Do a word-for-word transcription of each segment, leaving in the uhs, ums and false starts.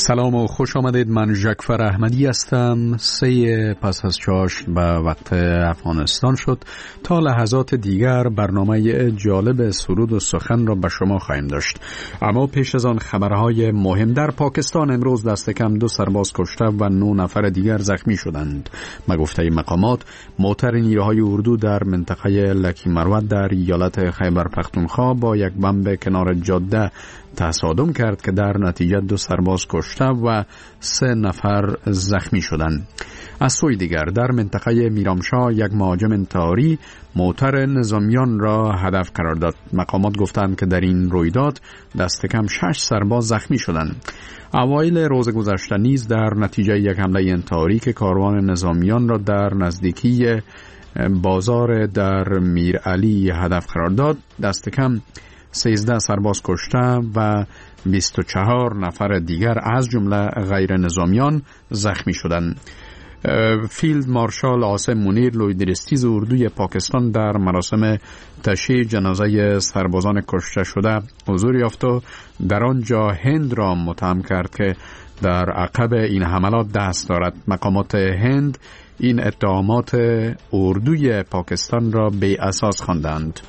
سلام و خوش آمدید. من جعفر احمدی هستم. سه پس از چاشت و وقت افغانستان شد. تا لحظات دیگر برنامه جالب سرود و سخن را به شما خواهیم داشت. اما پیش از آن خبرهای مهم. در پاکستان امروز دست کم دو سرباز کشته و نه نفر دیگر زخمی شدند. به گفته مقامات موتر نیروهای اردو در منطقه لکی مروت در ایالت خیبر پختونخوا با یک بمب کنار جاده تصادم کرد که در نتیجه دو سرباز کشته و سه نفر زخمی شدند. از سوی دیگر در منطقه میرامشاه یک مهاجم انتحاری موتر نظامیان را هدف قرار داد. مقامات گفتند که در این رویداد دست کم شش سرباز زخمی شدند. اوایل روز گذشته نیز در نتیجه یک حمله انتحاری که کاروان نظامیان را در نزدیکی بازار در میرعلی هدف قرار داد دست کم سیزده سرباز کشته و بیست و چهار نفر دیگر از جمله غیر نظامیان زخمی شدند. فیلد مارشال عاصم منیر لویدرستیز اردوی پاکستان در مراسم تشییع جنازه سربازان کشته شده حضور یافت و در آنجا هند را متهم کرد که در عقب این حملات دست دارد. مقامات هند این اتهامات اردوی پاکستان را بی اساس خواندند.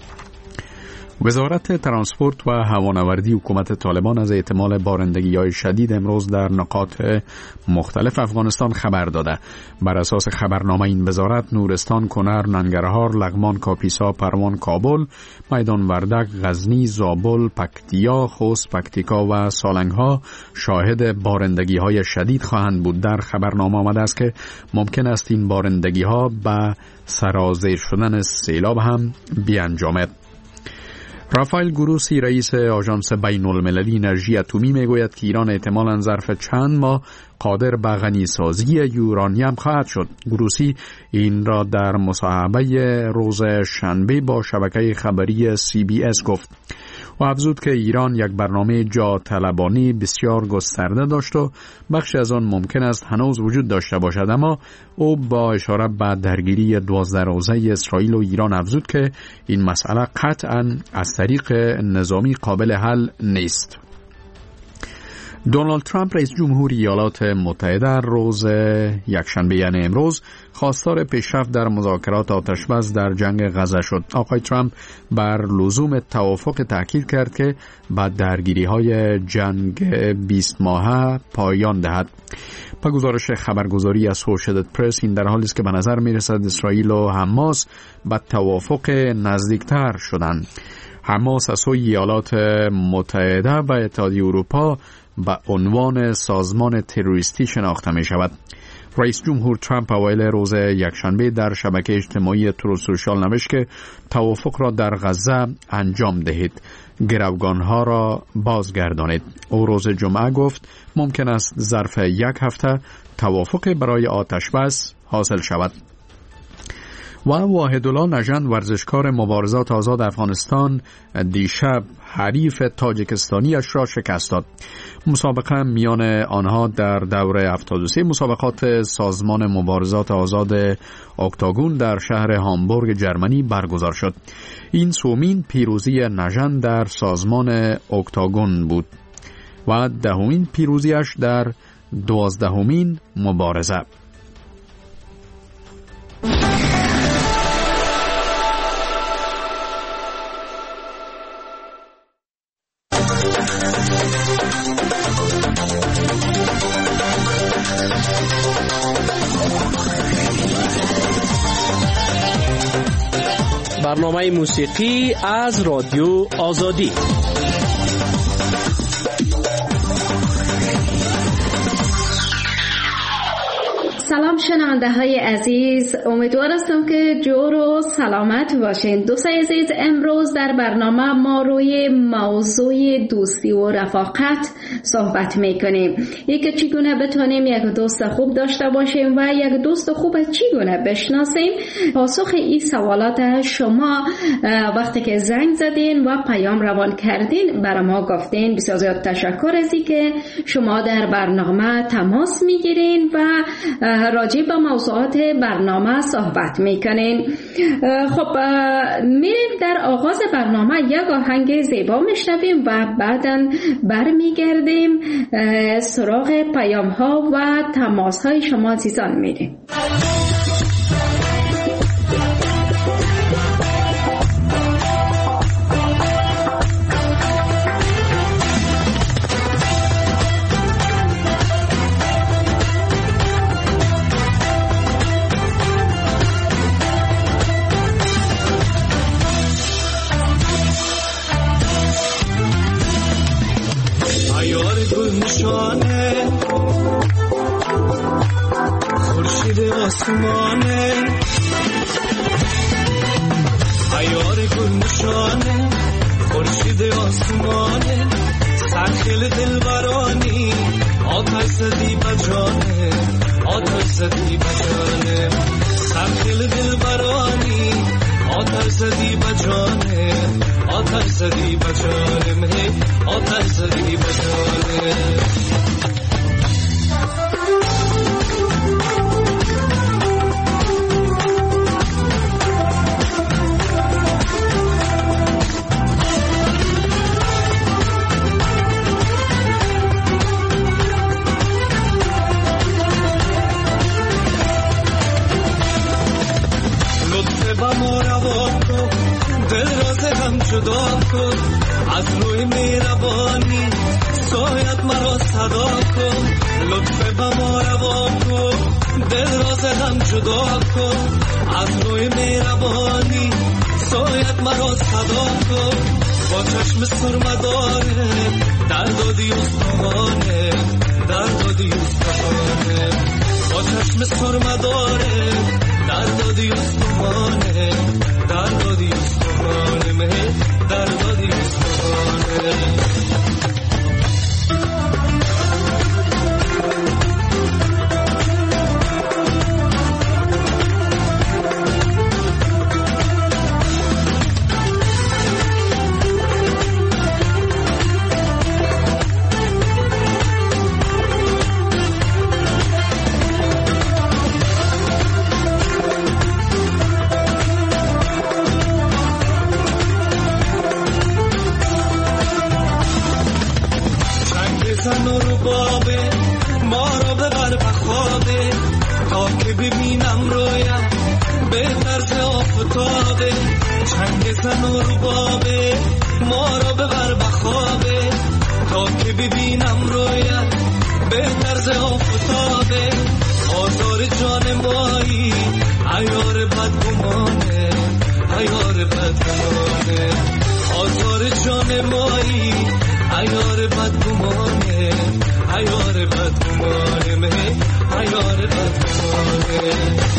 وزارت ترانسپورت و هوانوردی حکومت طالبان از احتمال بارندگی‌های شدید امروز در نقاط مختلف افغانستان خبر داده. بر اساس خبرنامه این وزارت نورستان، کنر، ننگرهار، لغمان، کاپیسا، پروان، کابل، میدان وردک، غزنی، زابل، پکتیا، خوست، پکتیکا و سالنگ‌ها شاهد بارندگی‌های شدید خواهند بود. در خبرنامه آمده است که ممکن است این بارندگی‌ها به سرازیر شدن سیلاب هم بیانجامد. رافائل گروسی رئیس آژانس بین المللی انرژی اتمی میگوید که ایران احتمالاً ظرف چند ماه قادر به غنیسازی یورانیم خواهد شد. گروسی این را در مصاحبه روز شنبه با شبکه خبری سی بی اس گفت و افزود که ایران یک برنامه جا طلبانی بسیار گسترده داشت و بخشی از آن ممکن است هنوز وجود داشته باشد، اما او با اشاره به درگیری دوازده روزه اسرائیل و ایران افزود که این مسئله قطعاً از طریق نظامی قابل حل نیست. دونالد ترامپ رئیس جمهوری ایالات متحده روز یکشنبه یعنی امروز خواستار پیشرفت در مذاکرات آتشبس در جنگ غزه شد. آقای ترامپ بر لزوم توافق تاکید کرد که با درگیری‌های جنگ بیست ماهه پایان دهد. با گزارش خبرگزاری اسوشییتد پرس این در حالی است که به نظر می‌رسد اسرائیل و حماس به توافق نزدیکتر شدند. حماس از سوی ایالات متحده و اتحادیه اروپا به عنوان سازمان تروریستی شناخته می شود. رئیس جمهور ترامپ اوایل روز یکشنبه در شبکه اجتماعی ترو سوشال نوشت که توافق را در غزه انجام دهید، گروگانها را بازگردانید. او روز جمعه گفت ممکن است ظرف یک هفته توافق برای آتش بس حاصل شود. و واحدالله نژند ورزشکار مبارزات آزاد افغانستان دیشب حریف تاجیکستانیش را شکست داد. مسابقه میان آنها در دوره هفتاد و سه مسابقات سازمان مبارزات آزاد اکتاگون در شهر هامبورگ جرمنی برگزار شد. این سومین پیروزی نژند در سازمان اکتاگون بود و دهمین پیروزیش در دوازدهمین مبارزه. برنامه موسیقی از رادیو آزادی. سلام شنونده های عزیز، امیدوار هستم که جور و سلامت باشین. دوستای عزیز، امروز در برنامه ما روی موضوع دوستی و رفاقت صحبت میکنیم. یک چگونه بتونیم یک دوست خوب داشته باشیم و یک دوست خوب چگونه بشناسیم. پاسخ این سوالات شما وقتی که زنگ زدین و پیام روان کردین برای ما گفتین. بسیار زیاد تشکر از اینکه شما در برنامه تماس میگیرین و راجع به موضوعات برنامه صحبت میکنین. خب میریم در آغاز برنامه یک آهنگ زیبا میشنویم و بعداً برمیگردیم سراغ پیام ها و تماس های شما عزیزان میریم. خورشید آسمانه عیار گل نشانه خورشید آسمانه سرخیل دلبرانی آتش زدی بجانه آتش زدی بجانه سرخیل دلبرانی آتش زدی بجانه آتش زدی بجانه آتش زدی بجانه جدا کن از روی مهربانی سایت مرا صدا کن لطف به ما روا کن دل را ز هم جدا کن از روی مهربانی سایت مرا صدا کن با چشم سرمداره دردادی استخوانه دردادی استخوانه با چشم سرمداره دردادی استخوانه دردادی استخوانه مه دردادی استخوانه زن و ربابه ما را ببر بخوابه تا که ببینم رویت بهتر ز آفتابه آزار جان مایی عیار بدگمانه عیار بدگمانه آزار جان مایی عیار بدگمانه عیار بدگمانه مه عیار بدگمانه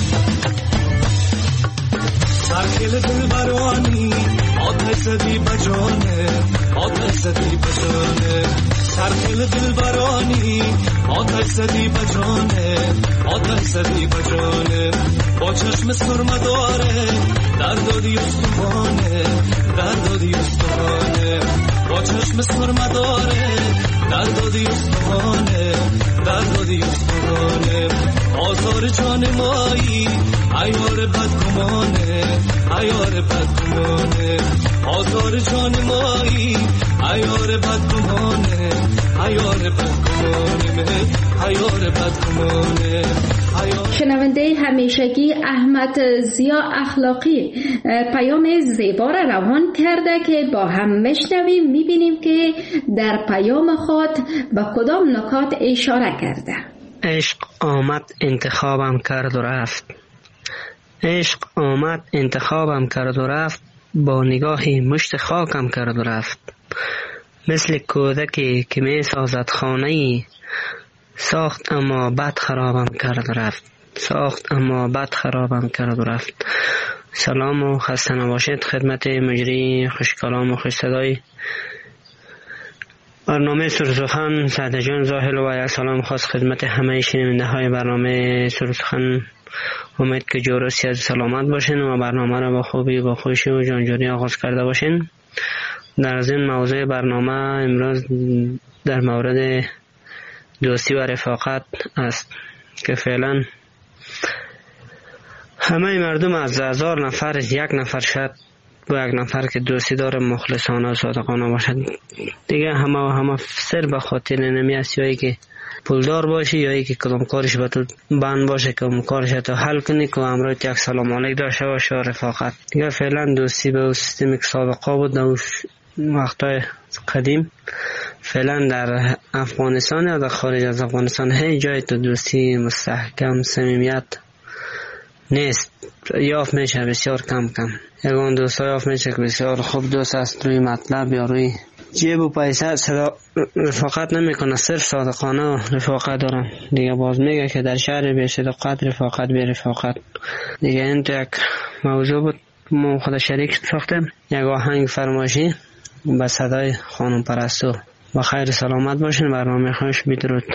سرخیل دلبرانی آتش زدی بجانه آتش زدی بجانه سرخیل دلبرانی آتش زدی بجانه آتش زدی بجانه با چشم سرمداره دردادی استخوانه دردادی استخوانه با چشم سرمداره دردادی استخوانه دردادی استخوانه آزار جان مایی عیار بدگمانه عیار بدگمانه آزار جان مایی عیار بدگمانه عیار بدگمانه عیار بدگمانه. شنونده همیشگی احمد ضیا اخلاقی پیام زیبا را روان کرده که با هم میشنویم، میبینیم که در پیام خود به کدام نکات اشاره کرده. عشق آمد انتخابم کرد و رفت، عشق آمد انتخابم کرد و رفت، با نگاهی مشت خاکم کرد و رفت. مثل کودکی که می سازد خانه‌ای، ساخت اما بد خرابم کرد و رفت، ساخت اما بد خرابم کرد و رفت. سلام و خسته نباشید خدمت مجری خوش کلام و خوش صدای برنامه سرسخن سعد جان زاهل و سلام خاص خدمت همه شنونده های برنامه سرسخن. امید که جورسی از سلامت باشین و برنامه را با خوبی با خوشی و جانجوری آغاز کرده باشین. در از این موضوع برنامه امروز در مورد دوستی و رفاقت است که فعلا همه مردم از هزار نفر یک نفر شد با یک نفر که دوستی داره مخلصانه و صادقانه باشد دیگه. همه و همه سر به خاطر نمی است، یا ای که پولدار باشی یا ای که کدام کارش به تو بند باشه که اون کارش تو حل کنی که امروز یک سلام علیک داشته باشه و رفاقت. دیگه فعلا دوستی به اون سیستمی که سابقه بود در وقتای قدیم فعلا در افغانستان یا در خارج از افغانستان هیچ جای تو دوستی مستحکم صمیمیت نیست. یافت میشه بسیار کم کم. یگان دوست ها یافت میشه که بسیار خوب دوست است، روی مطلب یا روی جیب و پیسه صدا رفاقت نمیکنه، صرف صادقانه و رفاقت دارن. دیگه باز میگه که در شهر بی صداقت رفاقت بی رفاقت. دیگه این تو یک موضوع بود ما خود شریک ساختیم، یک آهنگ فرمایشی با صدای خانم پرستو. با خیر سلامت باشین. برنامه خوش بدرود.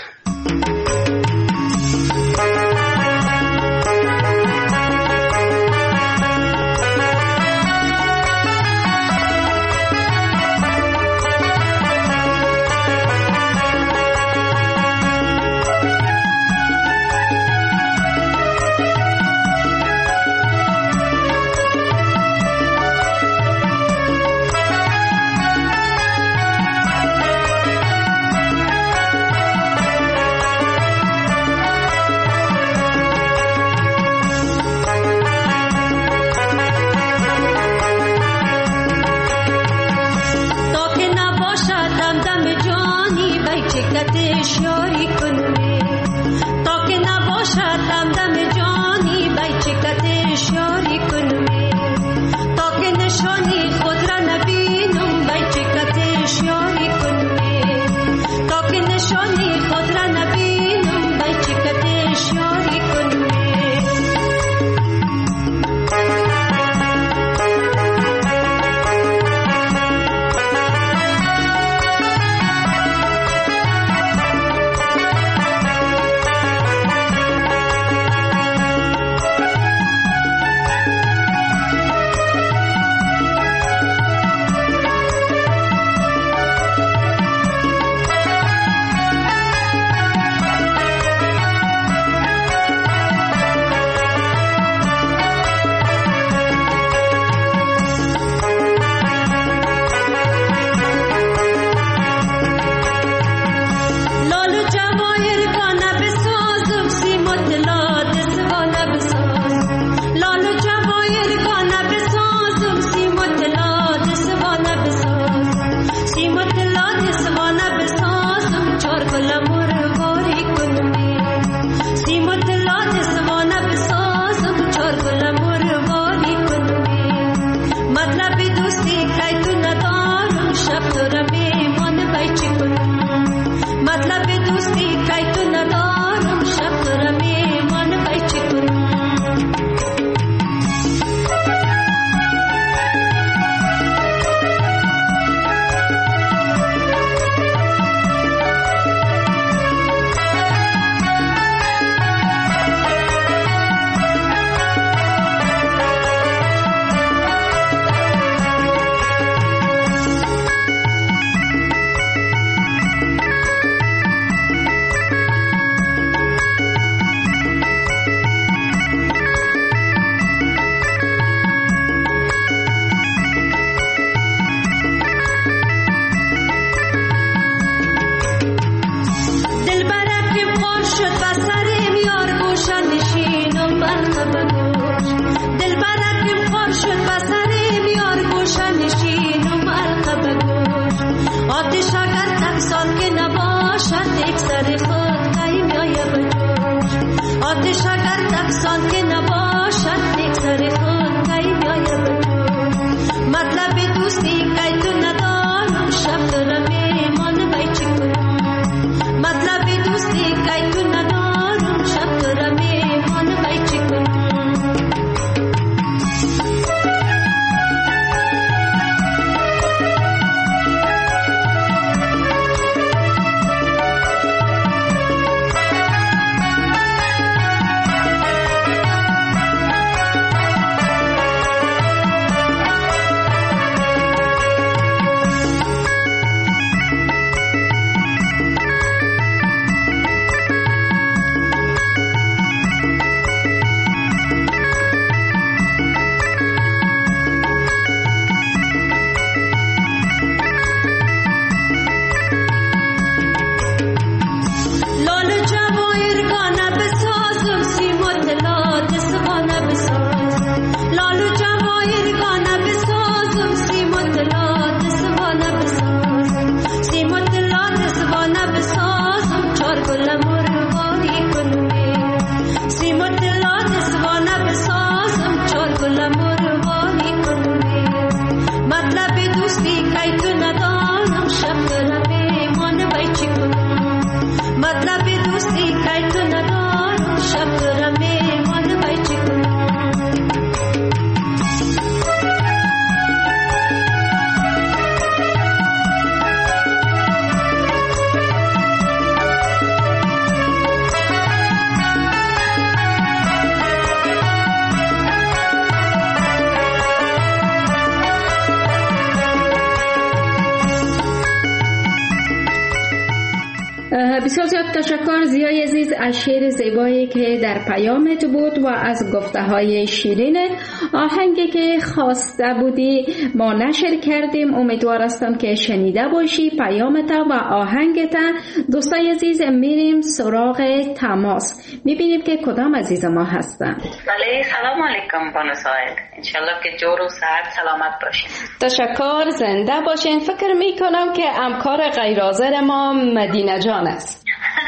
بسیار زیاد تشکر زیای عزیز از شعر زیبایی که در پیامت بود و از گفته های شیرینت. آهنگی که خواسته بودی ما نشر کردیم، امیدوار هستم که شنیده باشی پیامت و آهنگت. دوستای عزیز میریم سراغ تماس، میبینیم که کدام عزیز ما هستن. بله سلام علیکم بانو سایل، انشالله که جور و صحت سلامت باشین. تشکر، زنده باشین. فکر میکنم که همکار غیر حاضر ما مدینه جان است.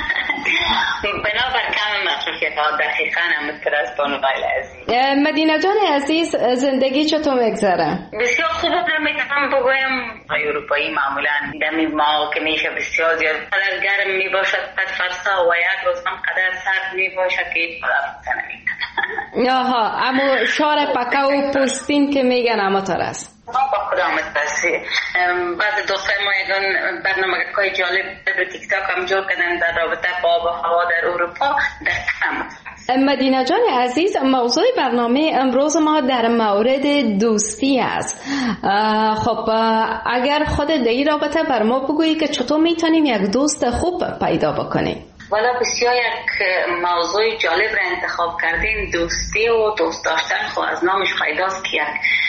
بنابر کم مصروفیت ها دقیقا همونطور از بانو سایل عزیز. مدینه جان عزیز زندگی چطور میگذره؟ بسیار خوب میتونم بگویم اروپایی معمولا دمی ما که میشه بسیار زیاد قدر گرم میباشد قد فرسا و یک روز هم قدر سرد میباشد که هیچ قدر نمیتونه. آها، اما شار پکه و پوستین که میگن اما تر است. با خدامت بسی بعض دوستای ما یکان برنامه که جالب در تیک تاک هم جور کردن در رابطه با آب و هوا در اروپا در کم. مدینه جان عزیز، موضوع برنامه امروز ما در مورد دوستی است. خب اگر خود در این رابطه بر ما بگویی که چطور میتونیم یک دوست خوب پیدا بکنیم؟ والا بسیار یک موضوع جالب را انتخاب کردین. دوستی و دوست داشتن خب از نامش پیداست که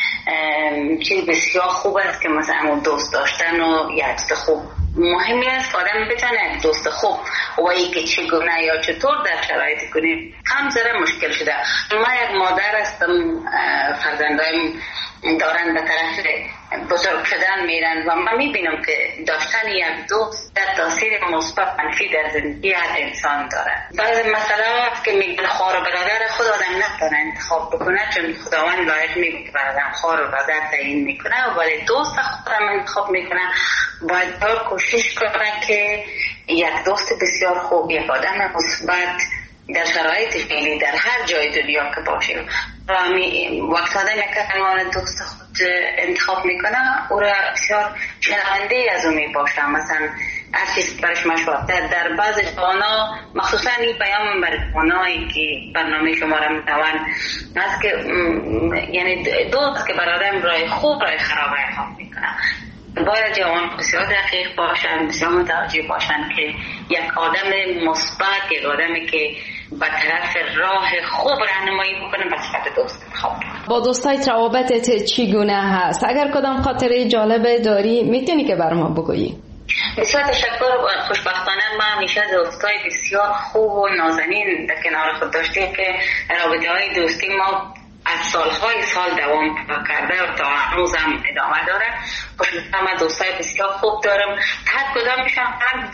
یک چیز بسیار خوب است که مثلا دوست داشتن و یک دوست خوب مهمی است که آدم بتونه یک دوست خوب و ای که چگونه یا چطور در شرایط کنیم هم ذره مشکل شده. ما یک مادر هستم، فرزندایم دارن به طرف بزرگ شدن میرن و من میبینم که داشتن یک دوست در تاثیر مثبت منفی در زندگی هر انسان داره. بعض مسئله هست که میگن خواهر و برادر خود آدم نتونه انتخاب بکنه، چون خداوند لایق میگه که برادر خواهر و برادر تعیین میکنه، ولی دوست خودم انتخاب میکنه. باید بار کوشش کنه که یک دوست بسیار خوب، یک آدم مثبت در شرایط فعلی در هر جای دنیا که باشیم و وقت آدم یک دوست خود انتخاب میکنه او را بسیار شنونده از او میباشه. مثلا هر چیز برش مشورت در, در بعض جوانا، مخصوصا این پیام بر جوانایی که برنامه شما را میتوان است که یعنی دوست که بر آدم رای خوب رای خراب انتخاب میکنه. باید جوان بسیار دقیق باشن، بسیار متوجه باشن که یک آدم مثبت، یک آدمی که به طرف راه خوب راهنمایی بکنه به صفت دوست خوب. با دوستای روابطت چگونه هست؟ اگر کدام خاطره جالب داری میتونی که بر ما بگویی؟ بسیار تشکر. خوشبختانه ما همیشه دوستای بسیار خوب و نازنین در کنار خود داشتیم که رابطه های دوستی ما از سالهای سال دوام کرده و تا هنوز هم ادامه داره. خوشبختانه من دوستای بسیار خوب دارم، هر کدامشان هم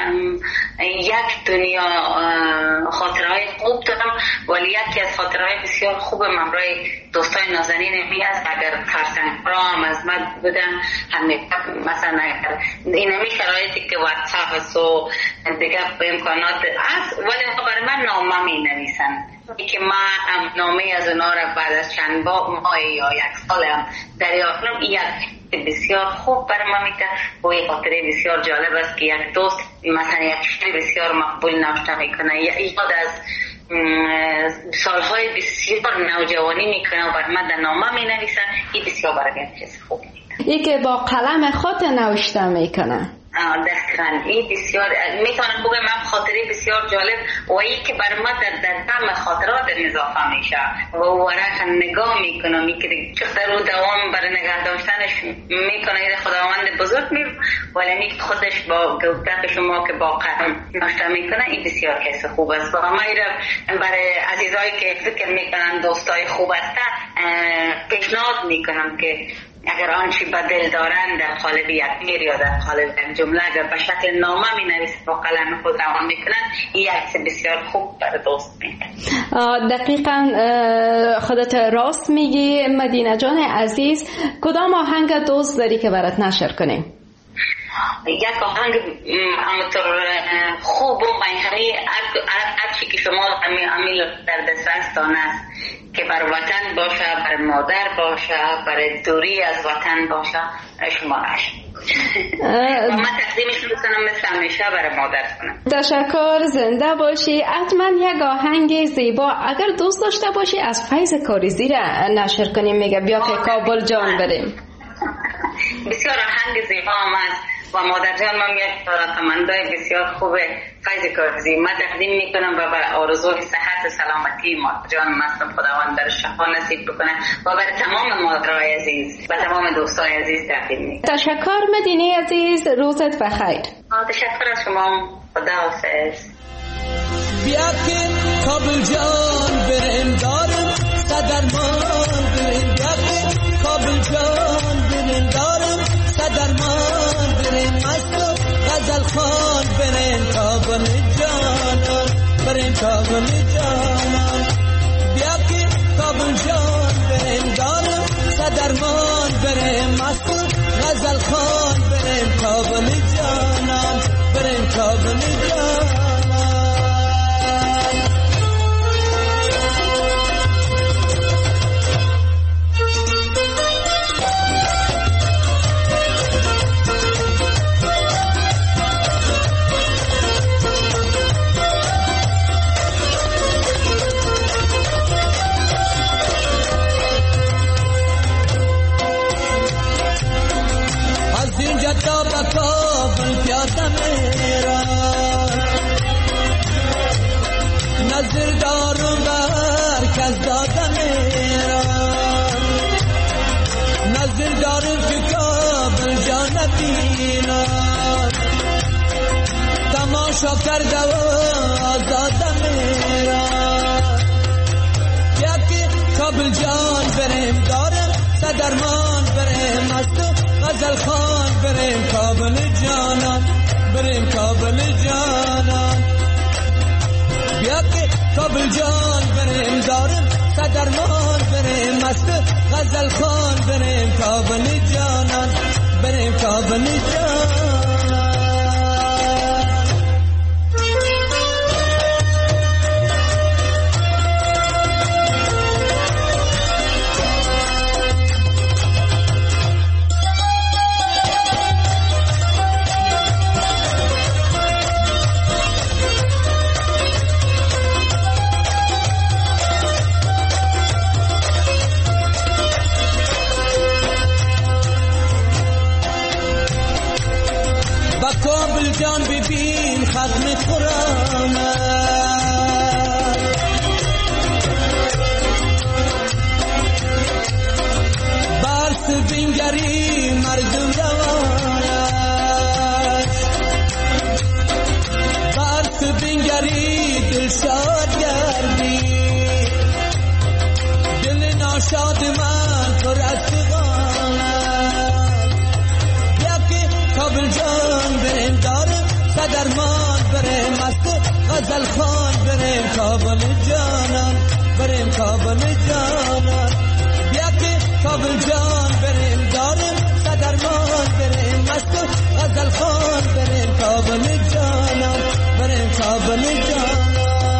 یک دنیا خاطرهای خوب دارم، ولی یکی از خاطرهای بسیار خوب من برای دوستای نازنین می است. اگر فرزندان هم از من بودن همه مثلا اگر این همی شرایطی که واتساپ هست و دیگه به امکانات هست، ولی برای من نامه می نویسن که من نامه از اونا را بعد از چند ماه یا یک سال هم دریافت کنم. یک بسیار خوب برای ما میده و یک خاطره بسیار جالب است که یک دوست مثلا یک شعر بسیار مقبول نوشته میکنه، یاد از سالهای بسیار نوجوانی میکنه و برای من در نامه می نویسن. این بسیار برای من چیز خوب میده. ای که با قلم خود نوشته میکنه. دقیقاً این بسیار میتونم بگم من خاطره بسیار جالب و این که بر ما در دم خاطرات اضافه میشه و ورق نگاه میکنم که چقدر رو دوام برای نگه داشتنش میکنه خداوند بزرگ می ولی می خودش با گفتن شما که با قلم نوشته میکنه. این بسیار حس خوب است و ما برای عزیزایی که فکر میکنن دوستای خوب هستن پیشنهاد میکنم که اگر آنچه به دل دارن در قالب یک شعر یا در قالب یک جمله اگر به شکل نامه می نویسن با قلم خود روان میکنن، این یک بسیار خوب برای دوست میکنه. دقیقاً خودت راست میگی مدینه جان عزیز. کدام آهنگ دوست داری که برات نشر کنیم؟ یک آهنگ همونطور خوب و منحنی هرچی که شما امیل در دسترستان است که بر وطن باشه، بر مادر باشه، بر دوری از وطن باشه، شما نشه و من تقدیمش میکنم مثل همیشه برای مادر کنم. تشکر، زنده باشی. حتما یک آهنگ زیبا اگر دوست داشته باشی از فیض کاریزی را نشر کنیم. میگه بیا که کابل جان بریم. بسیار آهنگ زیبا هم هست و مادر جان من یک رقمندای بسیار خوب فیض کارزی من تقدیم میکنم و به آرزوی صحت و سلامتی مادر جان مستم خداوند در شفا نصیب بکنه و برای تمام مادرای عزیز و تمام دوستان عزیز تقدیم میکنم. تشکر مدینه عزیز، روزت بخیر. تشکر از شما، خداحافظ. بیا که کابل جان بریم دارم صدرمان بریم، بیا که کابل جان بریم دارم صدرمان بریم، مست و غزل خان بریم کابل جانان بریم کابل جانان. بیا که کابل جان بریم دارم صدرمان بریم، مست و غزل خان بریم کابل جانان بریم کابل جانان. تا با کابل پیاده میرم، نظر دارم بر کس داده میرم، نظر دارم که کابل جا نبینم، تماشا کرده و آزاده میرم. یکی کابل جان بریم دارم صدرمان بریم، مست غزل خان بریم کابل جانان بریم کابل جانان. بیا که کابل جان بریم دارم صدرمان بریم، مست غزل خان بریم کابل جانان بریم کابل جانان. کابل جان ببین ختم قرآن، برس بینگری مردم روان، برس بینگری دل شاد گردی، دل ناشاد من پر از فغان. یکی کابل جان بریم دارم صدرمان بریم، مست غزل خان بریم کابل جانان بریم کابل جانان. بیا که کابل جان بریم دارم صدرمان بریم، مست غزل خان بریم کابل جانان بریم کابل جانان.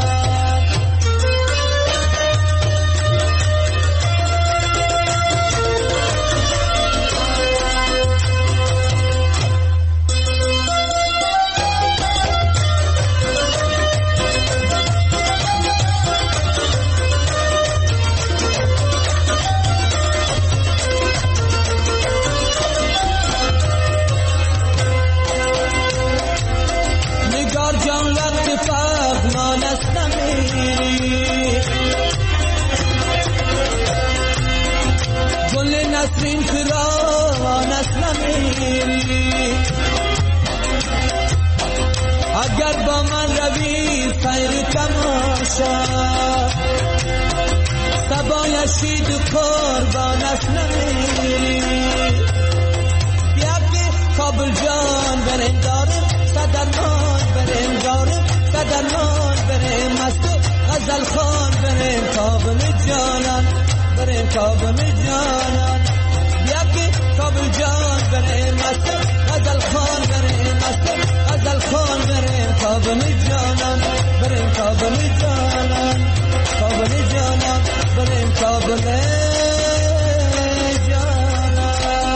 نسرین فراوان است نمیری، اگر با من روی سیر تماشا، سبای شید قربان است نمیری. بیا که کابل جان بریم دارم صدرمان بریم دارم صدرمان بریم، مست غزل خان بریم کابل جانان بریم کابل جانان. بیا که کابل جان بریم مست غزل خان بریم، مست غزل خان بریم کابل جانان بریم کابل جانان کابل جانان بریم کابل جانان.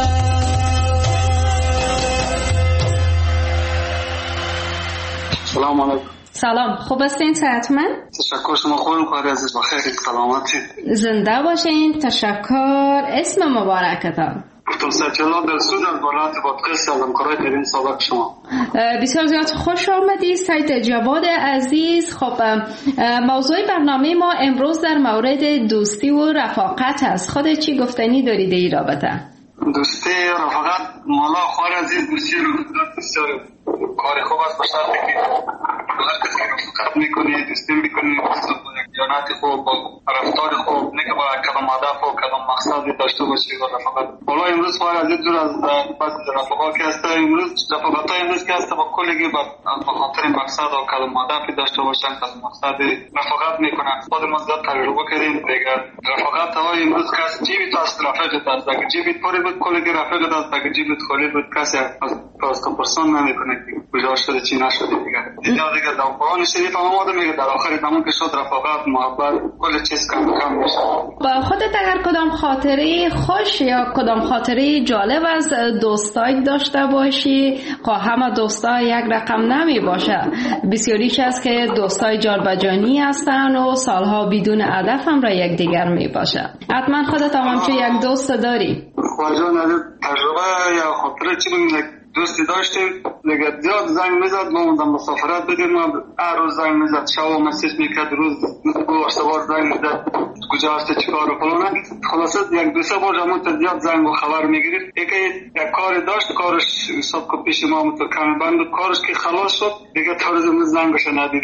سلام علیکم. سلام، خوب هستین؟ صحتمند؟ تشکر، شما خوبین؟ خواهد عزیز بخیر، سلامتی، زنده باشین. تشکر. اسم مبارکتان؟ گفتم سچلا در سودان برات پادکست از همکارای ترین سابق شما. بسیار زیاد خوش آمدید سید جواد عزیز. خب موضوع برنامه ما امروز در مورد دوستی و رفاقت است. خود چی گفتنی دارید این رابطه؟ دوستی و رفاقت مولا خوار عزیز دوستی رو بسیار کار خوب است، بشرطی که هر کسی رفاقت میکنه دوستی میکنه دیانت خوب با رفتار خوب نه که با کدام هدف و کدام مقصدی داشته باشه و رفاقت. حالا امروز خوار عزیز دور از بحث رفاقت که است، امروز رفاقت های امروز که است با کلگی با خاطر مقصد و کدام هدفی داشته باشن کدام مقصدی رفاقت میکنن. خود ما زیاد تجربه کردیم دیگه. رفاقت های امروز که است جیبی تو است رفاقت است، اگه جیبی پری بود کلگی رفاقت است، اگه جیبی خالی بود کسی از کمپرسون نمیکنه کجا شده چی نشده دیگه. دیگه دیگه در قرآن شریف هم آمده میگه در آخر زمان که شد رفاقت محبت کل چیز کم کم میشه. با خودت اگر کدام خاطره خوش یا کدام خاطره جالب از دوستای داشته باشی، خواه همه دوستا یک رقم نمی باشه، بسیاریش است که دوستای جالبجانی هستن و سالها بدون هدف هم را یک دیگر می باشه. حتما خودت هم چه یک دوست داری؟ خواجان تجربه یا خاطره چی بگیم دوستی داشتیم دیگه زیاد زنگ میزد ما موندم مسافرت بدیم ما هر روز زنگ میزد شب مسیج میکرد روز دو سه بار زنگ میزد کجا هستی چیکار و فلان. خلاصه یک دو سه بار همون زیاد زنگ و خبر میگیرید. یکی یک کاری داشت کارش حساب که پیش ما متو کمی بند کارش که خلاص شد دیگه تا روز امروز زنگش ندیدی.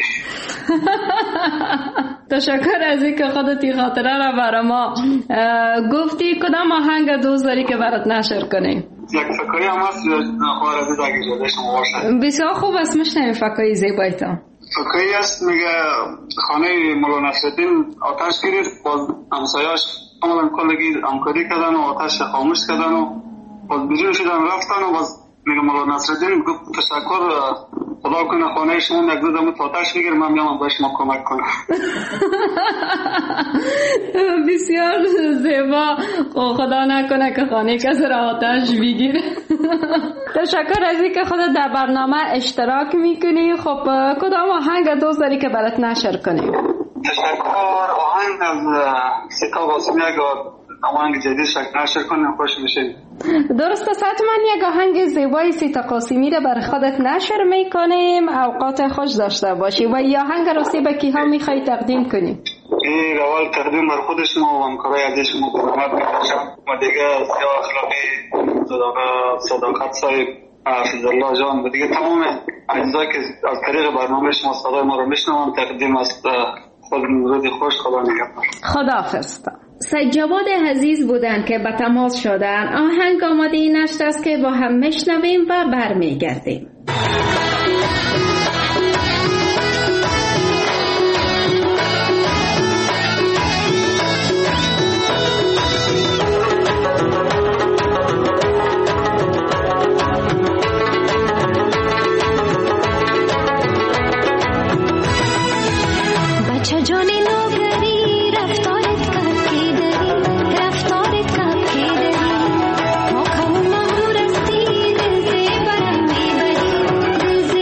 تشکر از اینکه خودت این خاطره را برای ما گفتی. کدام آهنگ دوست داری که برات نشر کنی؟ یک فکایی هم هست خوار عزیز اگه جاده شما باشه. بسیار خوب است میشنویم فکایی زیبایتان. فکایی است میگه خانه مولا نصرالدین آتش گرفت باز همسایاش عملا کلگی همکاری کردن و آتش خاموش کردن و باز بیرون شدن رفتن و باز میگه مولا نصرالدین گفت تشکر خدا کنه خانه شما یک دو دمت آتش بگیر من میام باید شما کمک کنم. بسیار زیبا. خدا نکنه که خانه کسی را آتش بگیره. تشکر از اینکه خودت در برنامه اشتراک میکنی. خب کدام آهنگ دوست داری که برات نشر کنیم؟ تشکر. آهنگ از سیتا قاسمی اگر آهنگ جدید شکل نشر کنیم خوش میشه. درست است. حتما یک آهنگ زیبای سیتا قاسمی را برای خودت نشر میکنیم. اوقات خوش داشته باشی. و یا آهنگ راستی به کیها میخوای تقدیم کنی؟ این اول تقدیم بر خود شما و همکارای عزیز شما برنامه میکنم و دیگه سیاه اخلاقی صداقت صاحب حفظ الله جان و دیگه تمام اجزایی که از طریق برنامه شما صدای ما رو میشنوم تقدیم است. خود روز خوش. خدا نگهدار. خداحافظ. سید جواد عزیز بودن که به تماس شدن. آهنگ آماده این نشت است که با هم میشنویم و برمیگردیم. بچه جانی نوگری رفتارت کم کی داری رفتارت کم کی داری ما کمون مغرور استی دل زیبرم میبری دل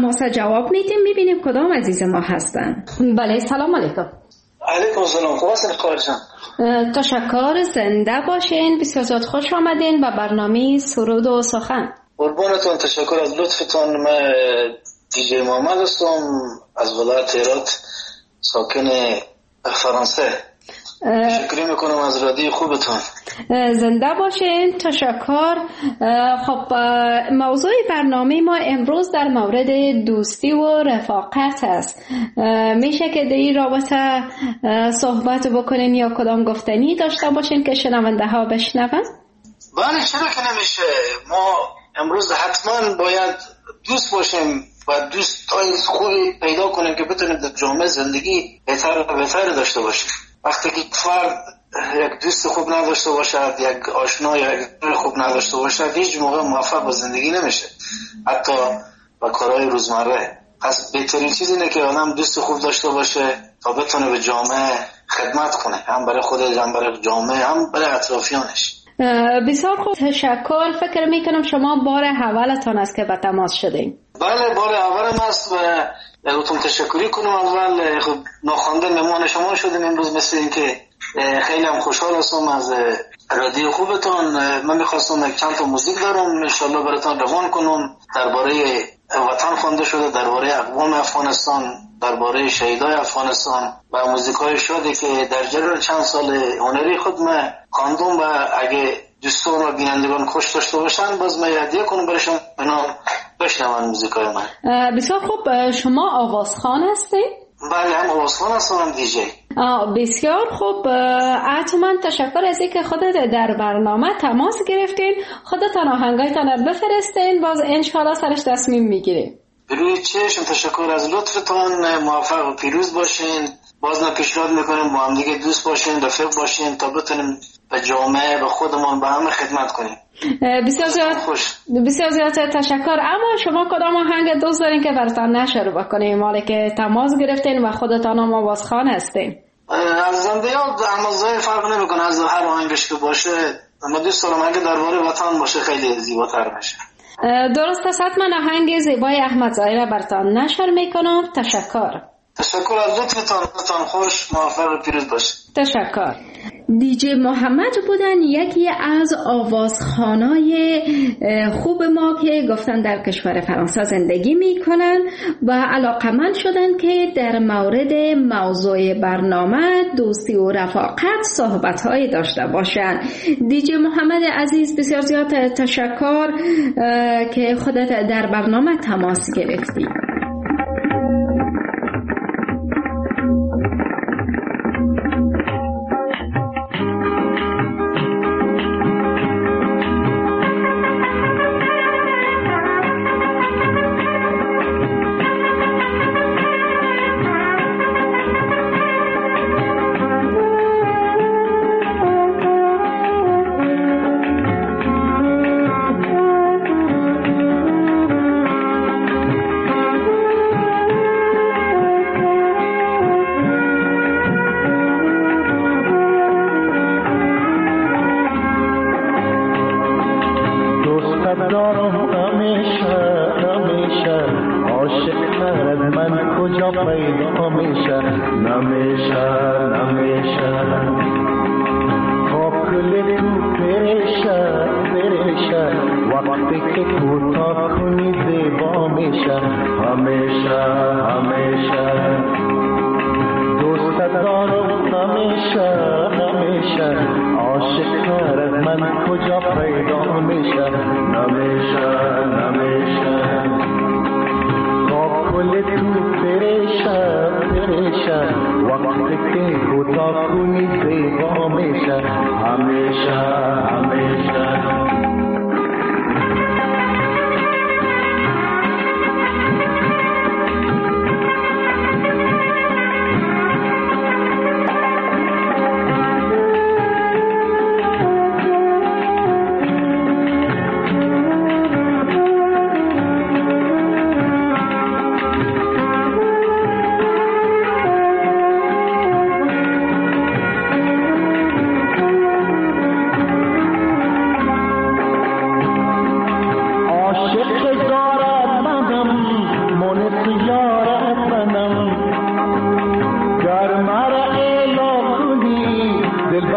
تماس جواب میدیم، میبینیم کدام عزیز ما هستن. بله سلام علیکم. علیکم السلام. خوب هستین خواهر جان؟ تشکر، زنده باشین. بسیار زیاد خوش آمدین به برنامه سرود و سخن. قربانتون، تشکر از لطفتان. من دیجی محمد هستم از ولایت هرات، ساکن فرانسه. تشکر میکنم از رادیو خوبتون. زنده باشین. تشکر. خب موضوع برنامه ما امروز در مورد دوستی و رفاقت است. میشه که در این رابطه صحبت بکنین یا کدام گفتنی داشته باشین که شنونده ها بشنون؟ بله، چرا که نمیشه. ما امروز حتما باید دوست باشیم و دوستای خوبی پیدا کنیم که بتونیم در جامعه زندگی بهتر و بهتر داشته باشیم. وقتی که فرد یک دوست خوب نداشته باشد، یک آشنا یا یک خوب نداشته باشد، هیچ موقع موفق به زندگی نمیشه، حتی با کارهای روزمره. پس بهترین چیز اینه که آدم دوست خوب داشته باشه تا بتونه به جامعه خدمت کنه، هم برای خودش، هم برای جامعه، هم برای اطرافیانش. بسیار خوب، تشکر. فکر میکنم شما بار اولتان است که به تماس شدین. بله، بار اولم است و یکتون تشکری کنم. اول خب ناخوانده مهمان شما شدیم امروز، مثل این که خیلی هم خوشحال هستم از رادیو خوبتون. من میخواستم چند تا موزیک دارم انشالله براتون روان کنم، درباره وطن خوانده شده، درباره اقوام افغانستان، درباره شهیدای افغانستان و موزیکای شادی که در جریان چند سال هنری خود من خواندم و اگه دوستان و بینندگان خوش داشته باشن باز من هدیه کنم برایشون، اینا بشنون موزیکای من. بسیار خوب. شما آوازخوان هستید؟ بله، هم آوازخوان هستم، هم دیجی. بسیار خوب. حتما تشکر از اینکه خودت در برنامه تماس گرفتین. خودتان آهنگایتان رو بفرستین، باز انشالله سرش تصمیم میگیریم. روی چشم. تشکر از لطفتان. موفق و پیروز باشین. باز من پیشنهاد میکنیم با هم دیگه دوست باشین، رفیق باشین تا بتونیم به جامعه، به خودمون، به همه خدمت کنیم. بسیار زیاد خوش. بسیار زیاد تشکر. اما شما کدام آهنگ دوست دارین که براتون نشر بکنیم، مالی که تماس گرفتین و خودتان هم آوازخوان هستین؟ از زنده ها آموزهای فرق نمیکنه، از هر آهنگش که باشه. من دوست دارم اگه درباره وطن باشه خیلی زیباتر بشه. درست است. حتما آهنگ زیبای احمد ظاهر براتون نشر میکنم. تشکر. تشکر از لطفتان. خوش، موفق و پیروز باشه. تشکر. دیجی محمد بودن، یکی از آوازخوانای خوب ما که گفتن در کشور فرانسه زندگی میکنن و علاقمند شدن که در مورد موضوع برنامه دوستی و رفاقت صحبت‌های داشته باشن. دیجی محمد عزیز، بسیار زیاد تشکر که خودت در برنامه تماس گرفتی.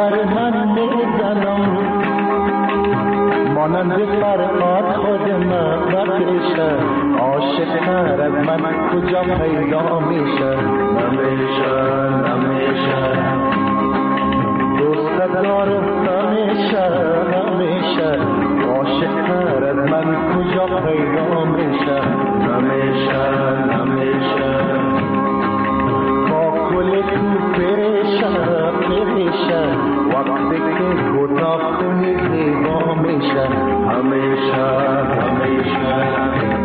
بر من میزنم مانند فرقات خود نبشه عاشق تر از من کجا پیدا میشه نمیشه نمیشه دوست دارم نمیشه نمیشه عاشق تر از من کجا پیدا میشه نمیشه نمیشه با کل تو پریشه پریشه وقتی که گدا کنی زیبا میشه همیشه همیشه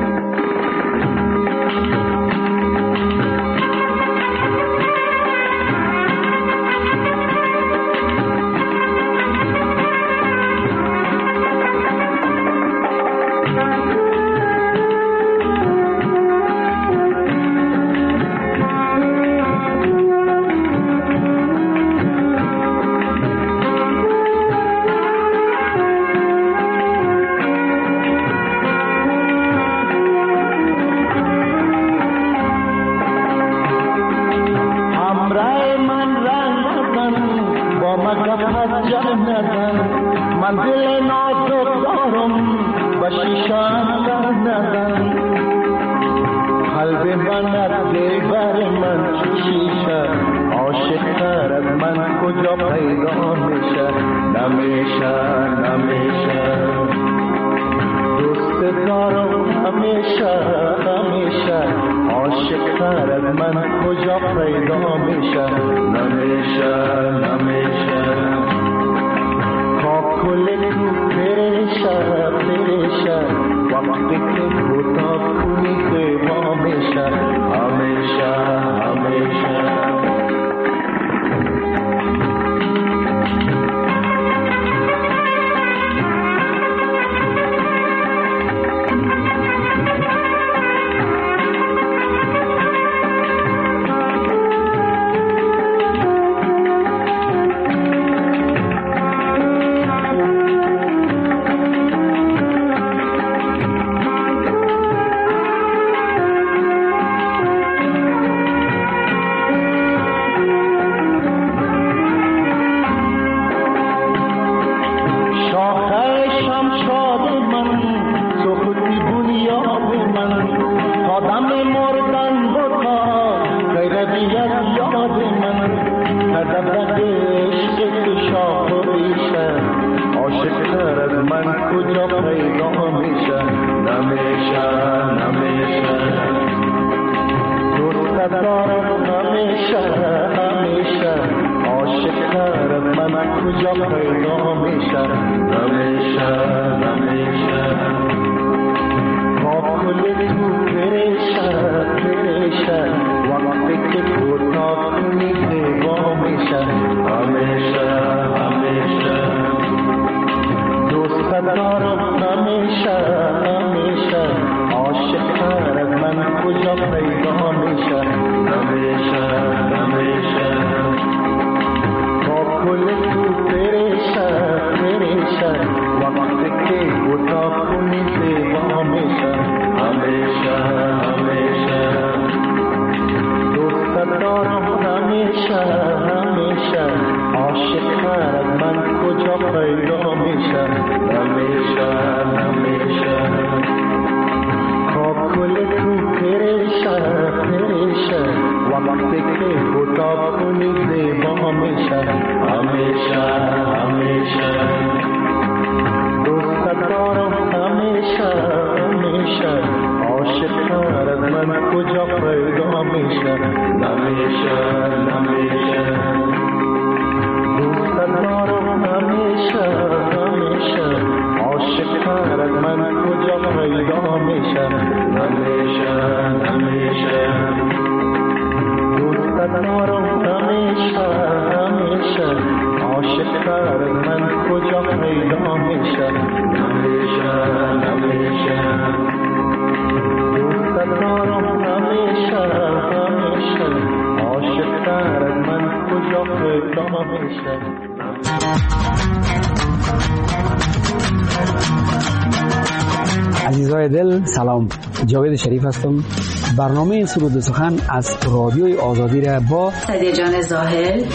عزیزای دل سلام، جاوید شریف هستم. برنامه سرود و سخن از رادیوی آزادی را با سعدیه جان زاهد،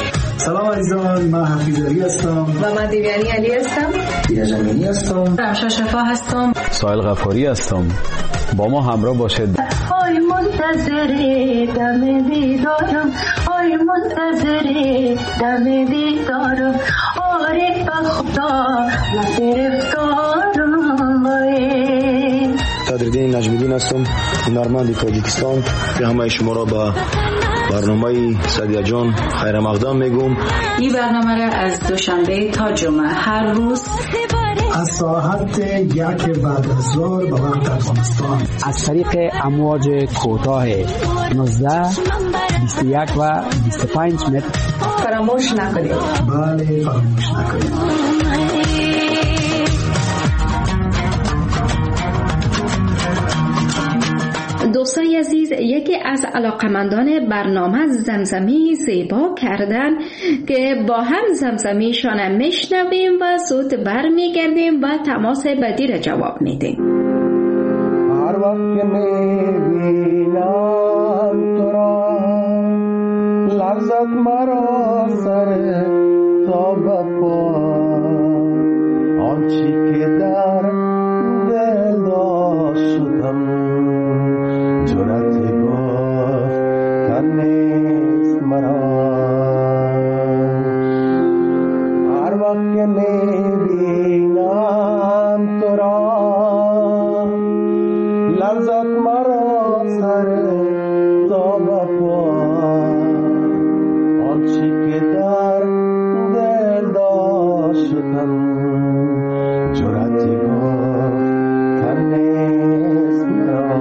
سلام عزیزان، من حفیظ علی هستم و من دیویانی علی هستم. ایرج امینی هستم. رمشا شفا هستم. سایل غفاری هستم. با ما همراه باشید. آی منتظر دم دیدارم، آی منتظر دم دیدارم، آره بخدا گرفتارم. صدرالدین نجمیدین هستم، هنرمند تاجیکستان. که همه شما را به برنامه سعدیه جان خیر مقدم میگم. این برنامه را از دوشنبه تا جمعه هر روز از ساعت یک بعد از ظهر به وقت افغانستان از طریق امواج کوتاه نوزده، بیست و یک و بیست و پنج متر فراموش نکنید. بله فراموش نکنید. دوستای عزیز، یکی از علاقمندان برنامه زمزمی زیبا کردن که با هم زمزمیشان میشنویم و زود برمیگردیم و تماس بعدی را جواب میدیم. هر وقت که میبینم تو را لرزد مرا سر تا بپا، آنچی که در دل داشتم جرأت گفتن نیست مرا. هر وقت که میبینم تو را لرزد مرا سر تا بپا، آنچی که در دل داشتم جرأت گفتن نیست مرا.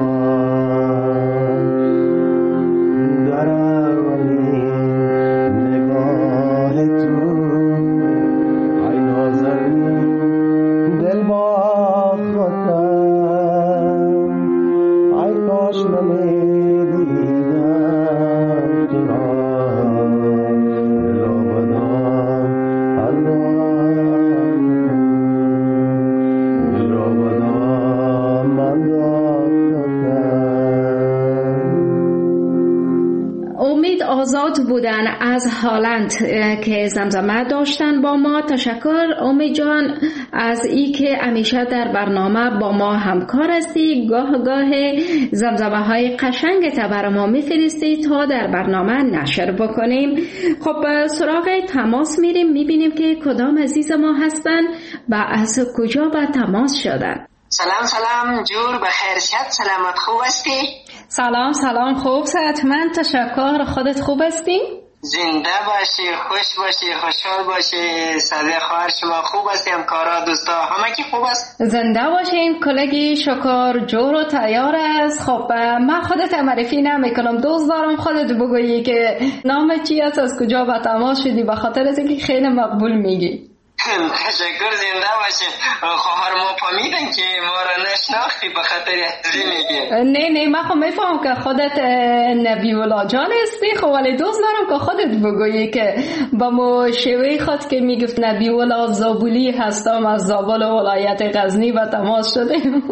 آزاد بودن از هالند که زمزمه داشتن با ما. تشکر امید جان از ای که همیشه در برنامه با ما همکار هستی. گاه گاه زمزمه های قشنگ تا بر ما میفرستی تا در برنامه نشر بکنیم. خب سراغ تماس میریم، میبینیم که کدام عزیز ما هستن و از کجا به تماس شدن. سلام سلام جور بخیر، شد سلامت، خوب هستی؟ سلام سلام، خوب صحتمند، تشکر. خودت خوب هستی؟ زنده باشی، خوش باشی، خوشحال باشی. صدای خواهر شما خوب هستی؟ همکارا دوستا همه کی خوب است؟ زنده باشین. کلگی شکر جور و تیار است. خب من خودت معرفی نمیکنم، دوست دارم خودت بگویی که نام چی است، از کجا به تماس شدی، به خاطر از اینکه خیلی مقبول میگی. تشکر، زنده باشی. خواهر ما فهمیدن که ما را نشناختی به خاطر ازی میگی. نه نه من خب میفهم که خودت نبی الله جان هستی، خب ولی دوست دارم که خودت بگویی که با مو شوی خود که میگفت نبی الله زابولی هستم، از زابل ولایت غزنی و تماس شدیم.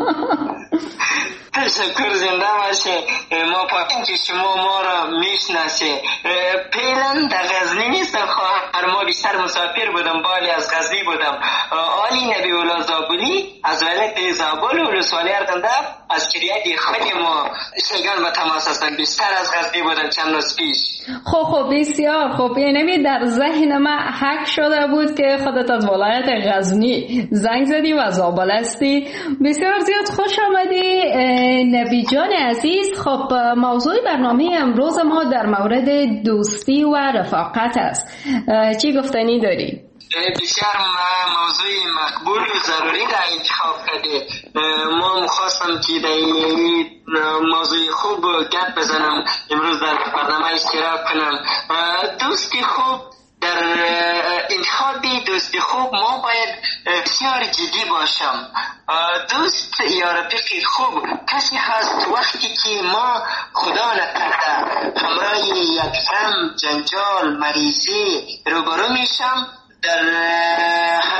تشکر، زنده باشه. ما پاکیم که شما ما را میشناسی. پیلن در غزنی نیستم، خواهر ما بیشتر مسافر بودم، بالی از غزنی بودم. آلی نبی الله زابولی از ولایت زابل و رسوالی ارکنده از کریت خود ما شگان به تماس هستن، بیشتر از غزنی بودم چند روز پیش. خب خب بسیار خوب. یعنی در ذهن من حک شده بود که خودت از ولایت غزنی زنگ زدی و زابل هستی. بسیار زیاد خوش آمدی نبی جان عزیز. خب موضوع برنامه امروز ما در مورد دوستی و رفاقت است. چی گفتنی داری؟ بسیار موضوع مقبول و ضروری را انتخاب کرده. ما مخواستم که در این موضوع خوب گپ بزنم، امروز در برنامه اشتراک کنم. دوستی خوب، در انتخاب دوستی خوب ما باید بسیار جدی باشم. دوست یا رفیق خوب کسی هست وقتی که ما خدا نکرده همراه یک غم، جنجال، مریضی روبرو میشم، در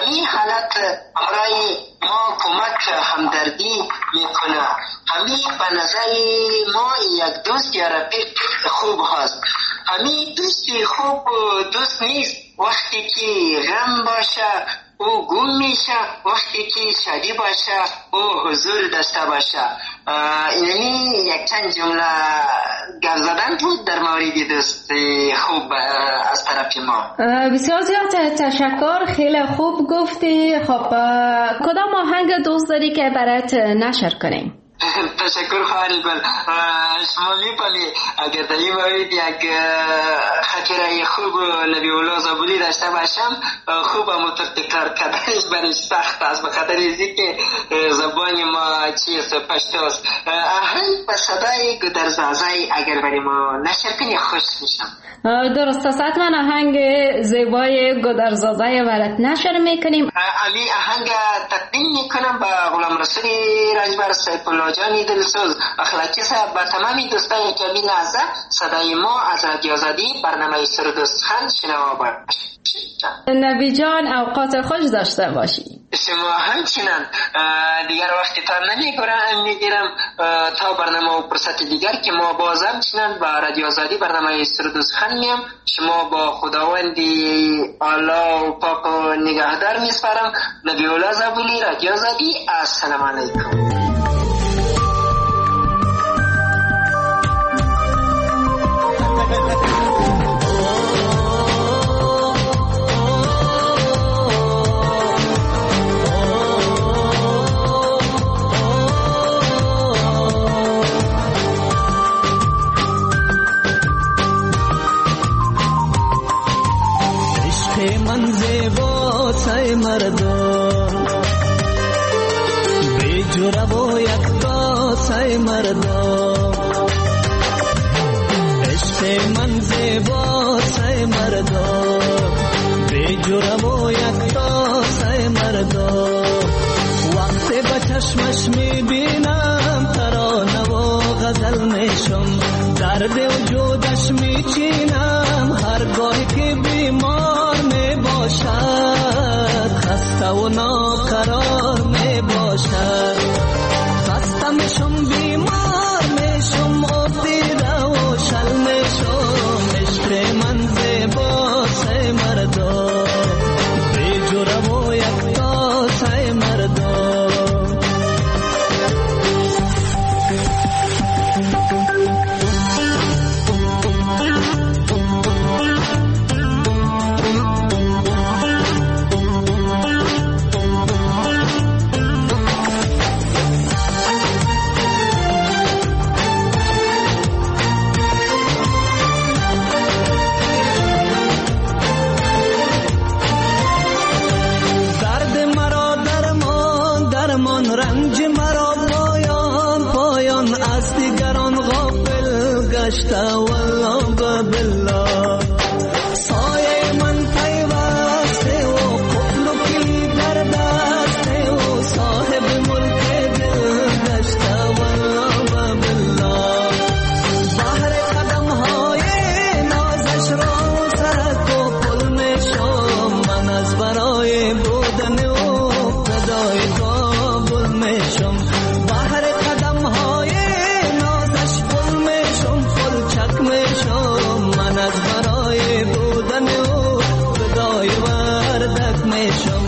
همین حالت برای ما کمک همدردی میکنه. همین به نظر ما یک دوست یا رفیق خوب هست. همین دوستی خوب دوست نیست وقتی که غم باشه او گم میشه، وقتی که شادی باشه او حضور داشته باشه. یعنی یک چند جمله گپ زدن بود در مورد دوست خوب از طرف ما. بسیار زیاد تشکر، خیلی خوب گفتی. خب کدام آهنگ دوست داری که برات نشر کنیم؟ تشکر خواهر گل. شما می‌پلی اگر در این مورد یک خاطره خوب نبی الله زابلی داشته باشم، خوب هم تکرار کردنش برایش سخت است به خاطر اینکه که زبان ما چیست پشتوست. آهنگ به صدای گودرزازی اگر برای ما نشر کنی خوش میشم. درست است، حتما آهنگ زیبای گودرزازی برات نشر میکنیم. امی آهنگ تقدیم میکنم به غلام رسول رجبر سیف الله جانی دلسوز اخلاقی صاحب، به تمامی دوستان کمی نازه. صدای ما از رادیو آزادی برنامه سرود و سخن شنوا باشید. نبی جان اوقات خوش داشته باشی. شما همچنان. دیگر وقتی تا نمیگیرم میگیرم تا برنامه و فرصت دیگر که ما باز همچنان با رادیو آزادی برنامه سرود و سخن میم. شما با خداوندی الله و پاک و نگهدار میسپارم. نبی الله زابلی، رادیو آزادی. السلام علیکم. من زیبا سای مردم بی جرأت و یکتا سای مردم، عشق من زیبا سای مردم بی جرأت و یکتا سای مردم. وقتی به چشمش میبینم ترانه و غزل میشم، درد وجودش میچینم هرگاهی که بیمار باشد، خسته و ناقرار می باشد. خسته میشم بیمار میشم افتیده و شل میشم. عشق من زیبا سای مردم بی جرأت و یکتا سای مردم. رنج مرا پایان پایان از دیگران غافل گشته والله بالله. سایه من پیوسته و قفل و کلید در دسته و صاحب ملک دل گشته والله بالله. بحر قدم های نازش را سرک و پل میشم، من از برای بودن و فدای کابل میشم. بحر قدم های نازش پل میشم، پل چک میشم، من از برای بودن و فدای وردک میشم.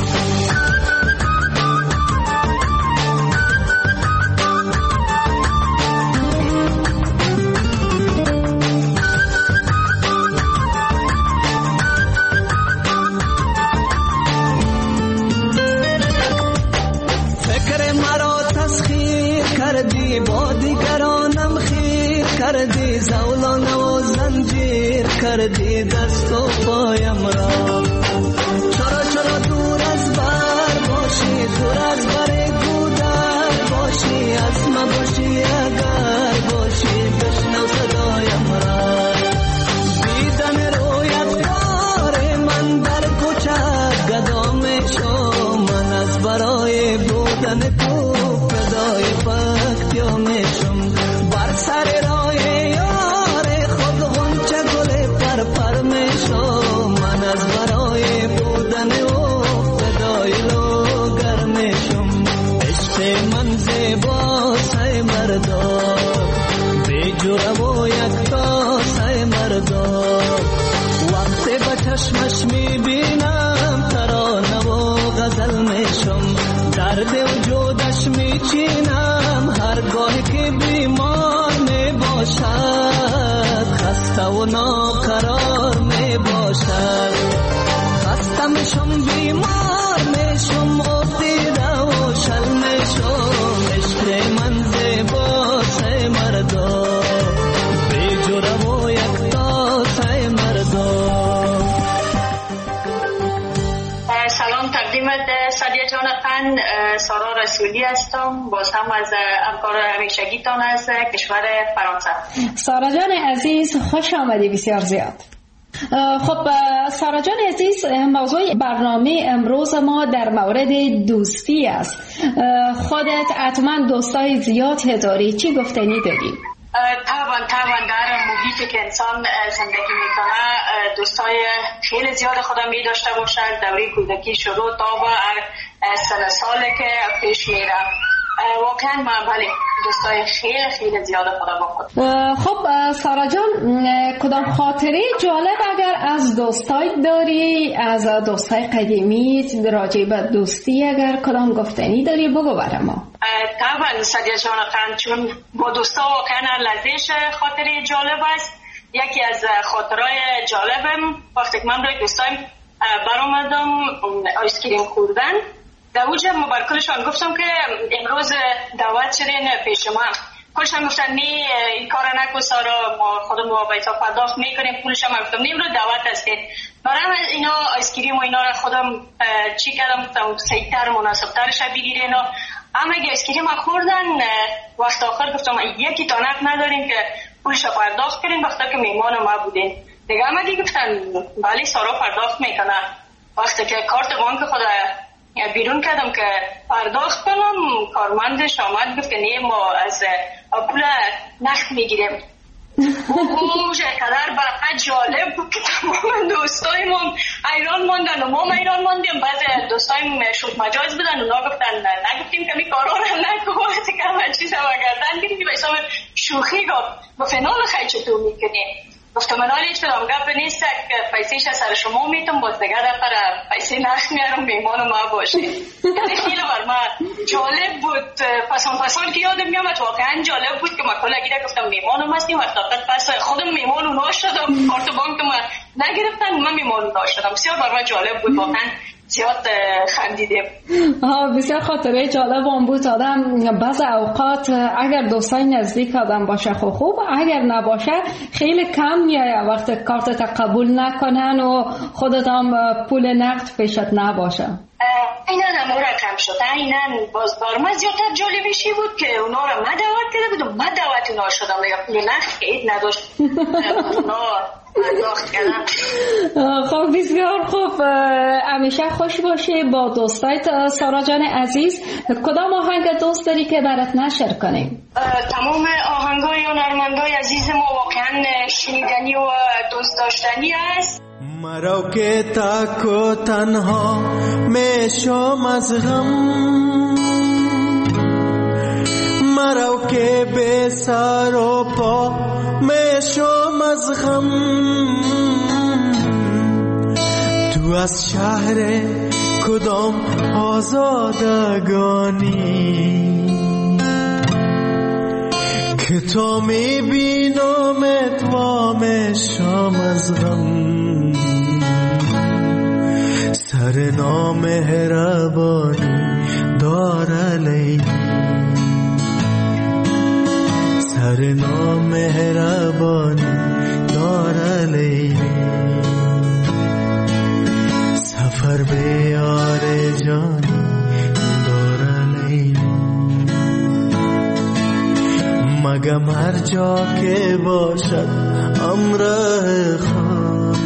با دیگرانم خیر کردی، زولان و زنجیر کردی دست و پایم را. چرا چرا دور از بر باشی، دور از بر گودر باشی، از ما باشی اگر باشی بشنو صدایم را. دیدن رویت کار من در کوچه گدا میشم، من از برای بودن تو فدای پاکتیا میشم. بر سر راه یار خود غنچه گل پر پر میشم، من از برای بودن او فدای خسته و ناقرار می باشد خسته میشم بیمار میشم افتیده و شل میشم عشق من زیبا سای مردا بیجوره و یکتا سای مردا. سلام تقدیمت سادیا جان فن، سارا رسولی هستم، باز هم از همکار همیشگیتان از کشور فرانسه. سارا جان عزیز خوش آمدی بسیار زیاد. خب سارا جان عزیز، موضوع برنامه امروز ما در مورد دوستی است. خودت حتما دوستای زیاد داری، چی گفتنی داری؟ طبعا طبعا در محیطی که انسان زندگی میکنه دوستای خیلی زیاد خودم می داشته باشد. دوره کودکی شروع تا به سن ساله که پیش میره، واقعا من بله دوستای خیلی خیلی زیاد خودم با خود. خب سارا جان، کدام خاطره جالب اگر از دوستای داری، از دوستای قدیمی راجع به دوستی اگر کدام گفتنی داری بگو برای ما. طبعا سادیا جان، چون با دوستا واقعا لذیذ خاطره جالب است. یکی از خاطرهای جالبم وقتی که من روی دوستایم برآمدم آیسکریم خوردن، در اوج مبارکلشان گفتم که امروز دعوت شدین پیش ما. کلشان گفتن نه این کار نکن سارا، ما خودمون با بیتا پرداخت میکنیم پولشم. گفتم نه امروز دعوت است که برای اینا آیسکریم و اینا را خودم چی کردم، گفتم سیتر مناسبترش بگیرین. اما اگه آیسکریم خوردن وقت آخر گفتم یکی تانک نداریم که پولش پرداخت کنیم وقتا که میمان ما بودین. دیگه اما دیگه گفتن بله سارا پرداخت میکنه. وقتی که کارت بانک خود بیرون کردم که پرداخت کنم، کارمندش آمد گفت که نه ما از پول نقد میگیریم. اوه قدر برای جالب بود که تمام دوستایمون ایران ماندن و ما ایران ماندیم. بعد دوستایم شد مجاز بدن، اونا گفتن نگفتیم که می کارا رو نکن وقتی که همه چیز رو گردن گیریم. بایستم شوخی گفت با فنال خیلی چطور میکنی؟ گفتم من هیچ کدام گپ نیست که پیسیش از سر شما میتونم باز دیگر دفعه پیسی نخ میارم بیمان ما باشه. یعنی خیلی بر من جالب بود. پسان پسان که یادم میامد واقعا جالب بود که ما کلا گیره گفتم میمانم هستیم وقتا پس خودم میمان اونا شدم، کارت بانک ما نگرفتن من میمان اونا شدم. بسیار بر من جالب بود، واقعا زیاد خندیدیم. ها بسیار خاطره جالب هم بود. آدم بعض اوقات اگر دوستای نزدیک آدم باشه خوب خوب، اگر نباشه خیلی کم میایه وقت کارت قبول نکنن و خودت هم پول نقد پیشت نباشه. اینا هم را کم شد. اینا باز بار ما زیادتر جالبیشی بود که اونا را ما دعوت کرده بودم، ما دعوت اونا شدم دیگه پول نقد که اید نداشت اونا پرداخت کردم. خب بسیار خوب، همیشه خوش باشی با دوستایت. سارا جان عزیز، کدام آهنگ دوست داری که برات نشر کنیم؟ تمام آهنگای و نرمندای عزیز ما واقعا شنیدنی و دوست داشتنی است. مرا که تک و تنها میشم از غم، مرا که به سر و پا میشم از غم، تو از شهر کدام آزادگانی که تو میبینمت و میشم از غم، سر نامهربانی داره لیلی، سر نامهربانی داره لیلی، سفر به یار جانی داره لیلی، مگم هر جا که باشد امره خواهد،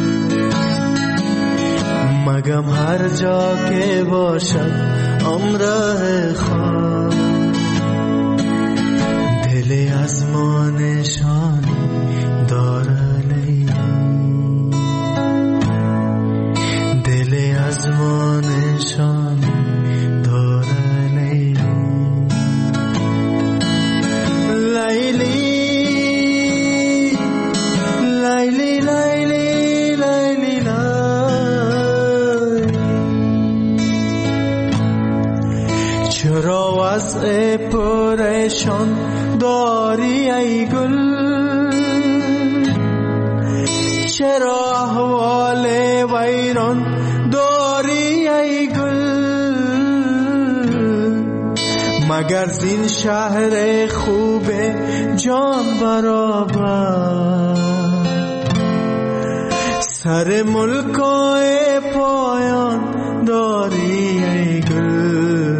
مگم هر جا که باشد امره خواهد، دل از ما نشانی داره لیلی، دل از ما نشانی داره لیلی، لیلی لیلی لیلی لیلی لیلی، چرا وضع پریشان داری ای گل، چرا احوال ویران داری ای گل؟ مگر زین شهر خوب جان برابر سر ملکای پایان داری ای گل؟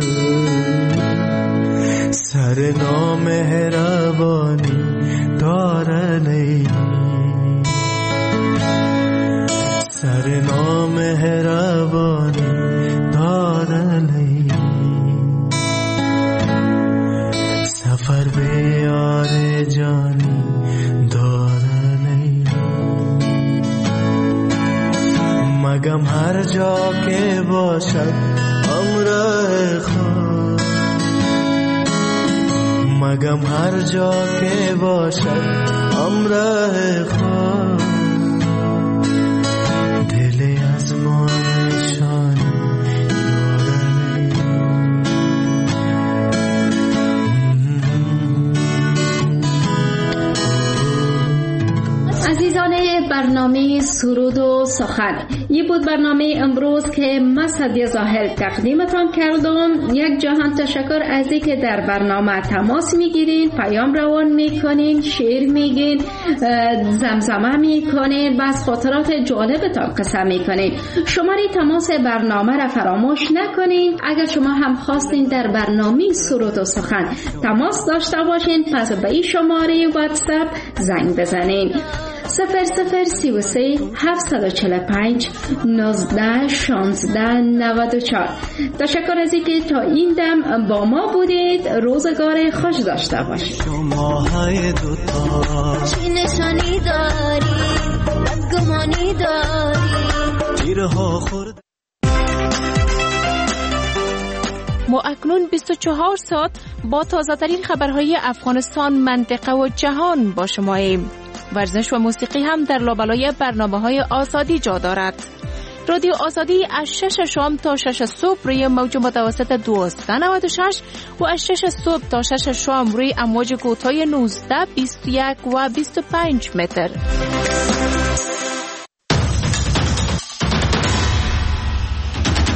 سر نامهربانی داره لیلی، سر نامهربانی داره لیلی. سفر به یار جانی داره لیلی، مگم هر جا که باشد امراه خود، مگم هر جا که باشد امراه خود، دل از ما نشان عزیزان برنامه سرود و سخن، این بود برنامه امروز که من سعدیه زاهل تقدیمتان کردم. یک جهان تشکر از اینکه در برنامه تماس میگیرین، پیام روان میکنین، شعر میگین، زمزمه میکنین و از خاطرات جالبتان قصه میکنین. شماره تماس برنامه را فراموش نکنین. اگر شما هم خواستین در برنامه سرود و سخن تماس داشته باشین، پس به این شماره واتساپ زنگ بزنین: صفر صفر سی و سه هفتصد و چهل و پنج نوزده شانزده نود و چهار. تشکر از اینکه تا این دم با ما بودید. روزگار خوش داشته باشید. شماهای دوتا چی نشانی داری، گمانی داری، تیرها خورد. ما اکنون بیست و چهار ساعت با تازه ترین خبرهای افغانستان، منطقه و جهان با شماییم. ورزش و موسیقی هم در لابلای برنامه‌های آزادی جا دارد. رادیو آزادی از شش شام تا شش صبح روی موج متوسط دویست و نود و شش و از شش صبح تا شش شام روی امواج کوتاه نوزده، بیست و یک و بیست و پنج متر.